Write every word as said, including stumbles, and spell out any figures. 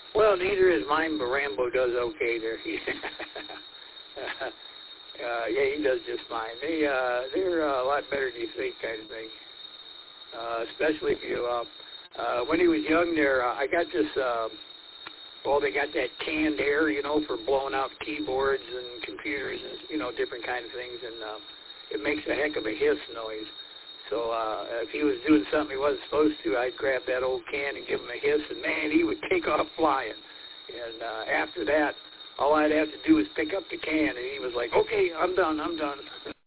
Well, neither is mine, but Rambo does okay there. uh, yeah, he does just fine. They, uh, they're uh, a lot better than you think, kind of thing. Uh, especially if you, uh, uh, when he was young there, uh, I got this, uh, well, they got that canned air, you know, for blowing out keyboards and computers and, you know, different kind of things, and uh, it makes a heck of a hiss noise. So uh, if he was doing something he wasn't supposed to, I'd grab that old can and give him a hiss, and, man, he would take off flying. And uh, after that, all I'd have to do was pick up the can, and he was like, okay, I'm done, I'm done.